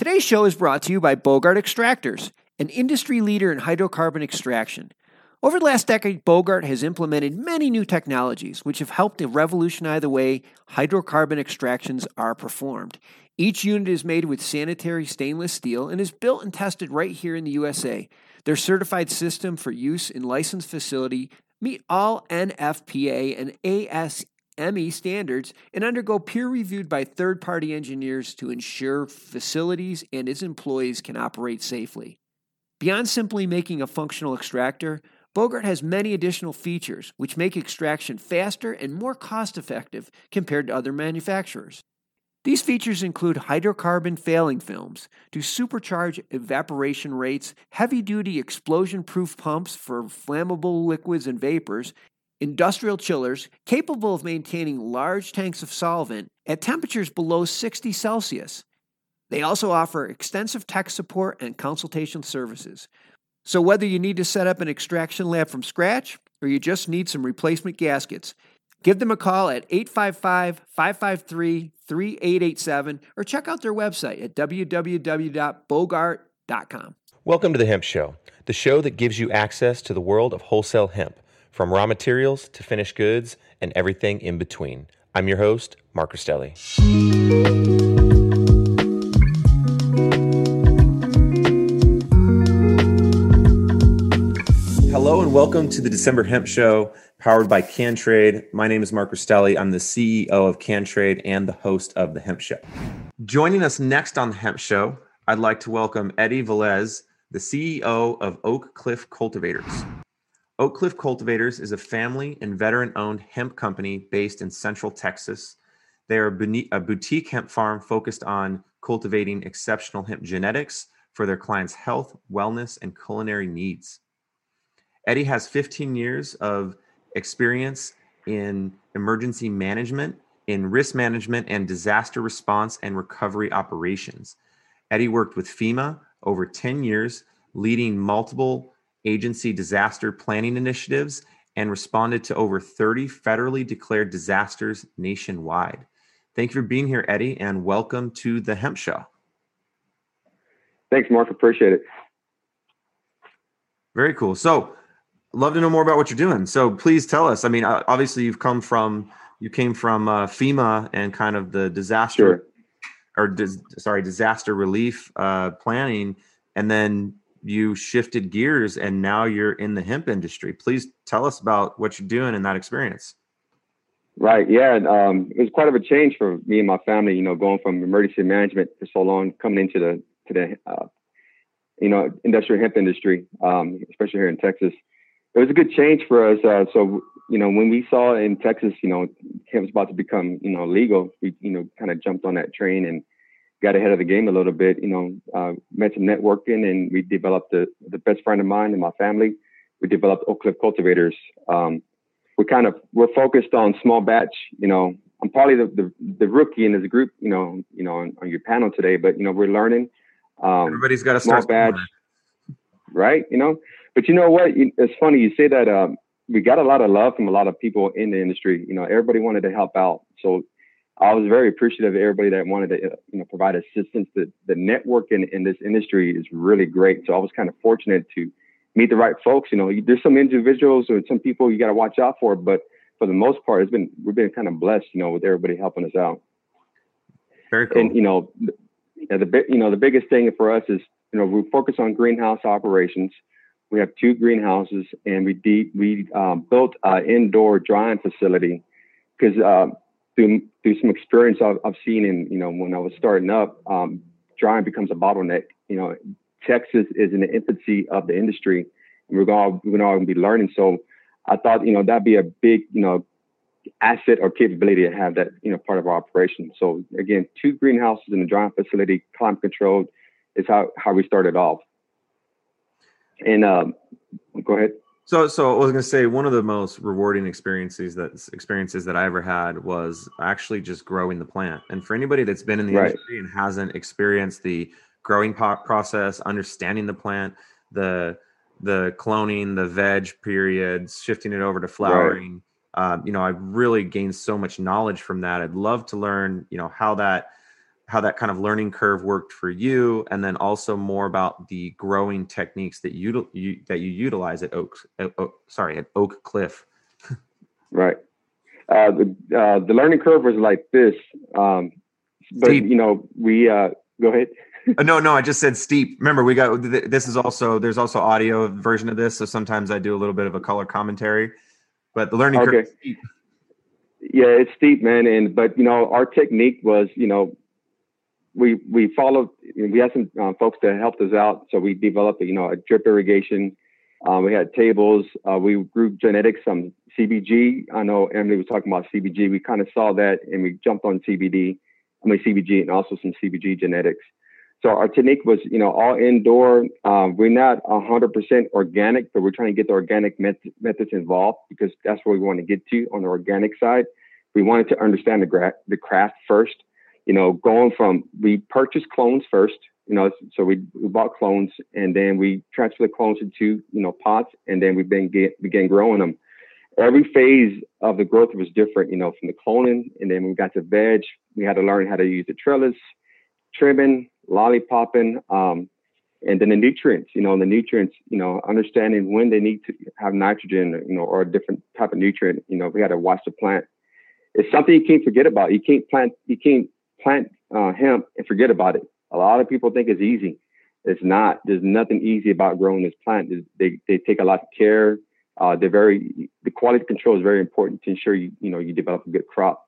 Today's show is brought to you by Bogart Extractors, an industry leader in hydrocarbon extraction. Over the last decade, Bogart has implemented many new technologies which have helped to revolutionize the way hydrocarbon extractions are performed. Each unit is made with sanitary stainless steel and is built and tested right here in the USA. Their certified system for use in licensed facility meet all NFPA and ASME standards and undergo peer reviewed by third-party engineers to ensure facilities and its employees can operate safely. Beyond simply making a functional extractor, Bogart has many additional features which make extraction faster and more cost-effective compared to other manufacturers. These features include hydrocarbon failing films to supercharge evaporation rates, heavy-duty explosion-proof pumps for flammable liquids and vapors, industrial chillers capable of maintaining large tanks of solvent at temperatures below 60 Celsius. They also offer extensive tech support and consultation services. So whether you need to set up an extraction lab from scratch or you just need some replacement gaskets, give them a call at 855-553-3887 or check out their website at www.bogart.com. Welcome to The Hemp Show, the show that gives you access to the world of wholesale hemp, from raw materials to finished goods and everything in between. I'm your host, Mark Rastelli. Hello and welcome to the December Hemp Show, powered by CanTrade. My name is Mark Rastelli. I'm the CEO of CanTrade and the host of The Hemp Show. Joining us next on The Hemp Show, I'd like to welcome Eddie Velez, the CEO of Oak Cliff Cultivators. Oak Cliff Cultivators is a family and veteran-owned hemp company based in Central Texas. They are a boutique hemp farm focused on cultivating exceptional hemp genetics for their clients' health, wellness, and culinary needs. Eddie has 15 years of experience in emergency management, in risk management, and disaster response and recovery operations. Eddie worked with FEMA over 10 years, leading multiple agency disaster planning initiatives, and responded to over 30 federally declared disasters nationwide. Thank you for being here, Eddie, and welcome to The Hemp Show. Thanks, Mark. Appreciate it. Very cool. So, love to know more about what you're doing. So please tell us. I mean, obviously you came from FEMA and kind of the disaster disaster relief planning, and then you shifted gears and now you're in the hemp industry. Please tell us about what you're doing in that experience. Right. Yeah. It was quite of a change for me and my family, going from emergency management for so long, coming into the industrial hemp industry, especially here in Texas. It was a good change for us. So when we saw in Texas, hemp was about to become, legal, we, kind of jumped on that train and got ahead of the game a little bit, met some networking, and we developed the best friend of mine and my family. We developed Oak Cliff Cultivators. We're focused on small batch. I'm probably the rookie in this group, on your panel today, but, we're learning. Everybody's got to small start batch, right? But you know what? It's funny you say that. We got a lot of love from a lot of people in the industry. Everybody wanted to help out. So I was very appreciative of everybody that wanted to, provide assistance. The network in this industry is really great. So I was kind of fortunate to meet the right folks. There's some individuals or some people you got to watch out for, but for the most part, we've been kind of blessed, with everybody helping us out. Very cool. And the biggest thing for us is, we focus on greenhouse operations. We have 2 greenhouses, and we built an indoor drying facility because through some experience I've seen when I was starting up, drying becomes a bottleneck. Texas is in the infancy of the industry, and we're going to be learning. So I thought, that'd be a big, asset or capability to have that, part of our operation. So again, 2 greenhouses in the drying facility, climate controlled, is how we started off. And go ahead. So I was going to say, one of the most rewarding experiences that I ever had was actually just growing the plant. And for anybody that's been in the industry and hasn't experienced the growing process, understanding the plant, the cloning, the veg periods, shifting it over to flowering, I've really gained so much knowledge from that. I'd love to learn, how that that kind of learning curve worked for you, and then also more about the growing techniques that you utilize at Oak Cliff. Right. The learning curve was like this. But Steep. We go ahead. No, I just said steep. Remember, we got this is also there's also audio version of this, so sometimes I do a little bit of a color commentary. But the learning curve is steep. Yeah, it's steep, man. But our technique was, we followed. We had some folks that helped us out, so we developed a drip irrigation. We had tables. We grew genetics, some CBG. I know Emily was talking about CBG. We kind of saw that, and we jumped on CBG, and also some CBG genetics. So our technique was, all indoor. We're not 100% organic, but we're trying to get the organic methods involved, because that's what we want to get to on the organic side. We wanted to understand the craft first. We purchased clones first. So we bought clones, and then we transferred the clones into pots, and then we began growing them. Every phase of the growth was different. From the cloning, and then when we got to veg, we had to learn how to use the trellis, trimming, lollipopping, and then the nutrients. Understanding when they need to have nitrogen, or a different type of nutrient. We had to watch the plant. It's something you can't forget about. You can't plant hemp and forget about it. A lot of people think it's easy. It's not. There's nothing easy about growing this plant. They take a lot of care. The quality control is very important to ensure you develop a good crop.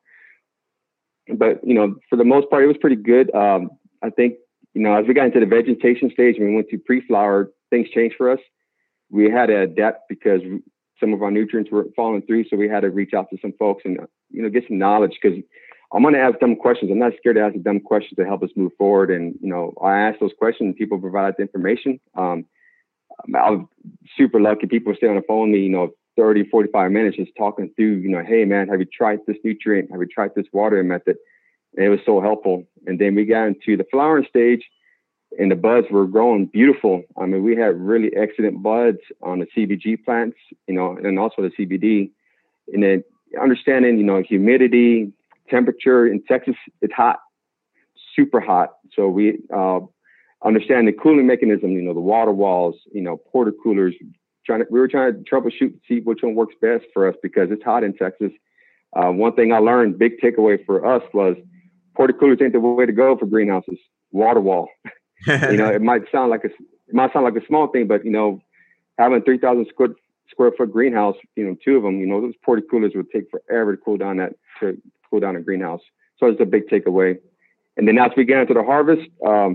But for the most part, it was pretty good. I think as we got into the vegetation stage and we went to pre-flower, things changed for us. We had to adapt because some of our nutrients were falling through, so we had to reach out to some folks and get some knowledge, because I'm going to ask dumb questions. I'm not scared to ask dumb questions to help us move forward. And, I ask those questions and people provide the information. I was super lucky. People stay on the phone with me, 30, 45 minutes just talking through, hey, man, have you tried this nutrient? Have you tried this watering method? And it was so helpful. And then we got into the flowering stage, and the buds were growing beautiful. I mean, we had really excellent buds on the CBG plants, and also the CBD. And then understanding, humidity, temperature in Texas, it's hot, super hot. So we understand the cooling mechanism, the water walls, porta coolers. We were trying to troubleshoot to see which one works best for us, because it's hot in Texas. One thing I learned, big takeaway for us, was porta coolers ain't the way to go for greenhouses. Water wall. It might sound like a small thing, but having 3,000 square foot greenhouse, two of them, those porta coolers would take forever to cool down a greenhouse. So it's a big takeaway. And then as we get into the harvest,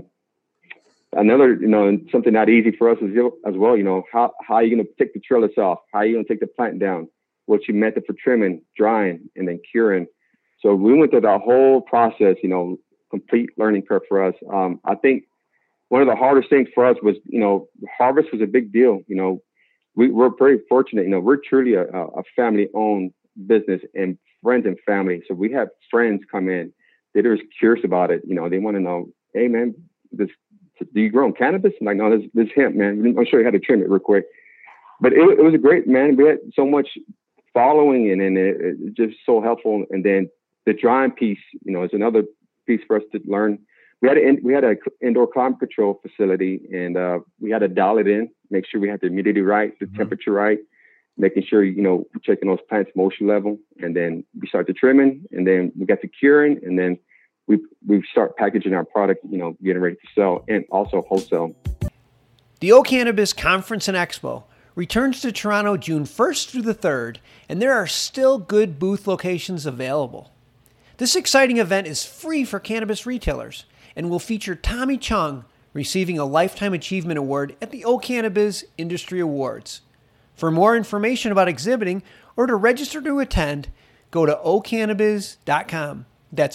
another, something not easy for us as well, how are you going to take the trellis off? How are you going to take the plant down? What's your method for trimming, drying, and then curing? So we went through that whole process, complete learning curve for us. I think one of the hardest things for us was, harvest was a big deal. We're very fortunate. We're truly a family-owned business, and friends and family. So we have friends come in. They're just curious about it. They want to know, hey, man, do you grow cannabis? I'm like, no, this hemp, man. I'll show you how to trim it real quick. But it was a great, man. We had so much following, and it just so helpful. And then the drying piece, is another piece for us to learn. We had an indoor climate control facility, and we had to dial it in, make sure we had the humidity right, the temperature right, making sure, checking those plants' moisture level. And then we start the trimming, and then we got the curing, and then we start packaging our product, getting ready to sell, and also wholesale. The O Cannabis Conference and Expo returns to Toronto June 1st through the 3rd, and there are still good booth locations available. This exciting event is free for cannabis retailers and will feature Tommy Chung receiving a Lifetime Achievement Award at the O Cannabis Industry Awards. For more information about exhibiting or to register to attend, go to ocannabis.com. That's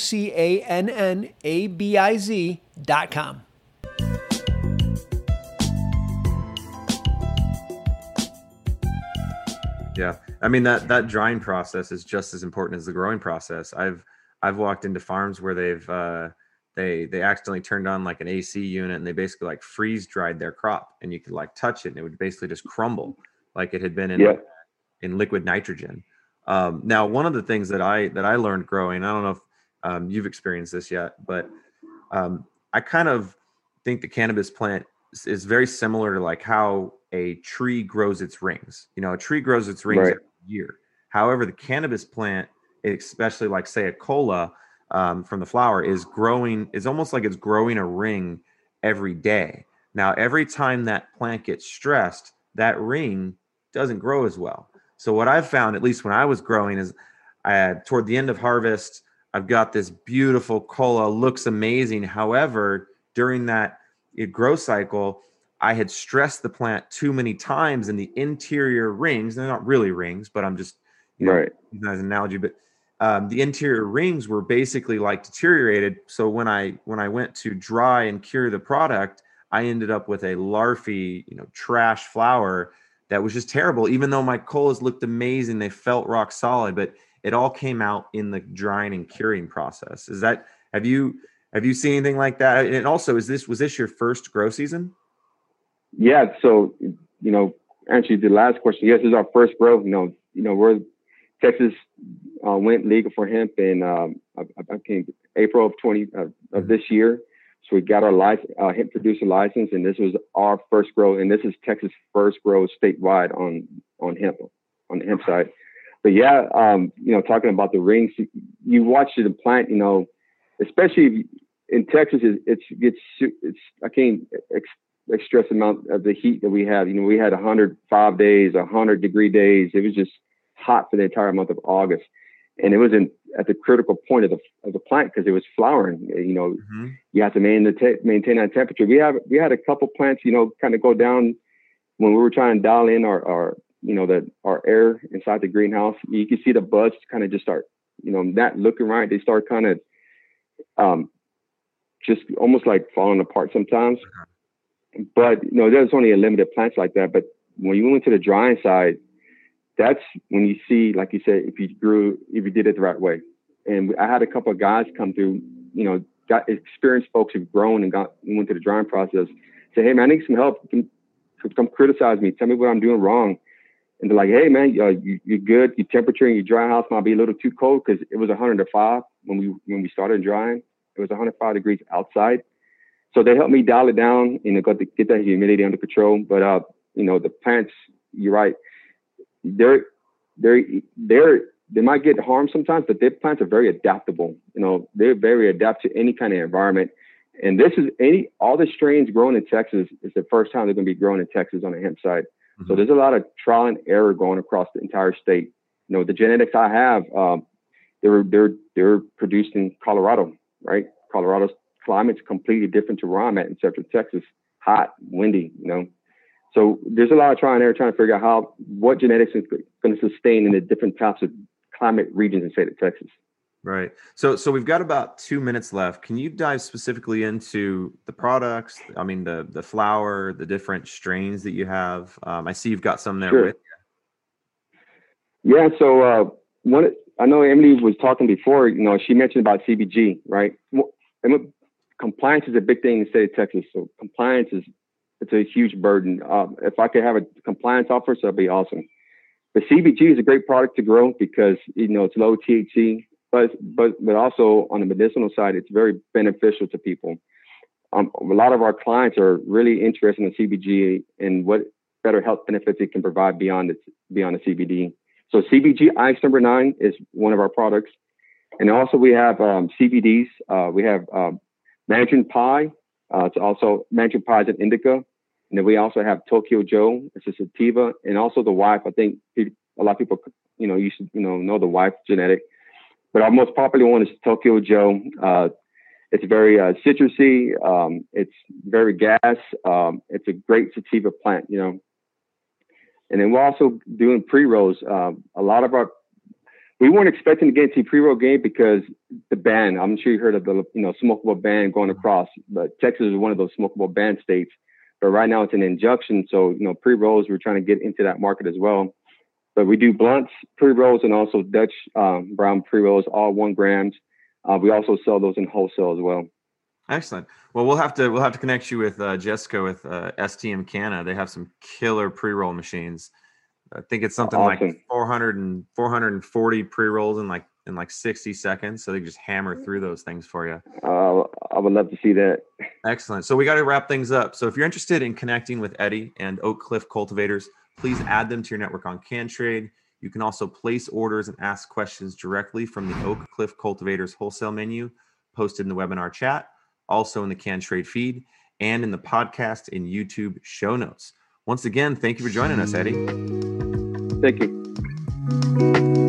OCANNABIZ.com. Yeah. I mean, that drying process is just as important as the growing process. I've walked into farms where they accidentally turned on like an AC unit, and they basically like freeze dried their crop, and you could like touch it and it would basically just crumble like it had been in liquid nitrogen. Now, one of the things that I learned growing, I don't know if you've experienced this yet, but I kind of think the cannabis plant is very similar to like how a tree grows its rings. You know, a tree grows its rings Right. every year. However, the cannabis plant, especially like say a cola from the flower, is growing. It's almost like it's growing a ring every day. Now, every time that plant gets stressed, that ring doesn't grow as well. So what I've found, at least when I was growing, is toward the end of harvest, I've got this beautiful cola, looks amazing. However, during that growth cycle, I had stressed the plant too many times in the interior rings. They're not really rings, but I'm just, Right. as an analogy, but the interior rings were basically like deteriorated. So when I went to dry and cure the product, I ended up with a larfy, trash flower that was just terrible. Even though my colas looked amazing, they felt rock solid, but it all came out in the drying and curing process. Have you seen anything like that? And also, was this your first grow season? Yeah. So, answer the last question. Yes, this is our first grow. We're Texas went legal for hemp in I came April of this year. So we got our hemp producer license, and this was our first grow, and this is Texas' first grow statewide on hemp, on the hemp side. But yeah, talking about the rings, you watch the plant, especially in Texas, I can't express the amount of the heat that we have. We had 105 days, 100-degree days. It was just hot for the entire month of August. And it was at the critical point of the plant because it was flowering. You have to maintain that temperature. We had a couple plants, kind of go down when we were trying to dial in our air inside the greenhouse. You can see the buds kind of just start, not looking right. They start kind of just almost like falling apart sometimes. But there's only a limited plants like that. But when you went to the drying side, that's when you see, like you said, if you did it the right way. And I had a couple of guys come through, got experienced folks who've grown and went through the drying process. Say, hey man, I need some help. Come criticize me. Tell me what I'm doing wrong. And they're like, hey man, you're good. Your temperature in your dry house might be a little too cold because it was 105 when we started drying. It was 105 degrees outside. So they helped me dial it down, got to get that humidity under control. But the plants, you're right. They might get harmed sometimes, but their plants are very adaptable. They're very adapted to any kind of environment. And this is all the strains grown in Texas is the first time they're going to be grown in Texas on the hemp side. Mm-hmm. So there's a lot of trial and error going across the entire state. The genetics I have, they're produced in Colorado, right? Colorado's climate's completely different to where I'm at in Central Texas, hot, windy, So there's a lot of trial and error trying to figure out what genetics is going to sustain in the different types of climate regions in the state of Texas. Right. So we've got about 2 minutes left. Can you dive specifically into the products? I mean, the flower, the different strains that you have. I see you've got some there Sure. with you. Yeah. So I know Emily was talking before. She mentioned about CBG, right? Compliance is a big thing in the state of Texas. So compliance it's a huge burden. If I could have a compliance officer, that'd be awesome. But CBG is a great product to grow because it's low THC, but also on the medicinal side, it's very beneficial to people. A lot of our clients are really interested in CBG and what better health benefits it can provide beyond the CBD. So CBG Ice number 9 is one of our products, and also we have CBDs. We have Mandarin Pie. It's also Mandarin Pie is an indica. And then we also have Tokyo Joe. It's a sativa, and also the wife. I think a lot of people, you should, know the wife genetic. But our most popular one is Tokyo Joe. It's very citrusy. It's very gas. It's a great sativa plant, And then we're also doing pre-rolls. We weren't expecting to get into pre-roll game because the ban. I'm sure you heard of the smokable ban going across, but Texas is one of those smokable ban states. But right now it's an injunction. So, pre-rolls, we're trying to get into that market as well. But we do blunts, pre-rolls, and also Dutch brown pre-rolls, all 1 grams. We also sell those in wholesale as well. Excellent. Well, we'll have to connect you with Jessica with STM Canna. They have some killer pre-roll machines. I think it's something awesome. like 440 pre-rolls in like in like 60 seconds. So they can just hammer through those things for you. I would love to see that. Excellent. So we got to wrap things up. So if you're interested in connecting with Eddie and Oak Cliff Cultivators, please add them to your network on CanTrade. You can also place orders and ask questions directly from the Oak Cliff Cultivators wholesale menu posted in the webinar chat, also in the CanTrade feed, and in the podcast and YouTube show notes. Once again, thank you for joining us, Eddie. Thank you.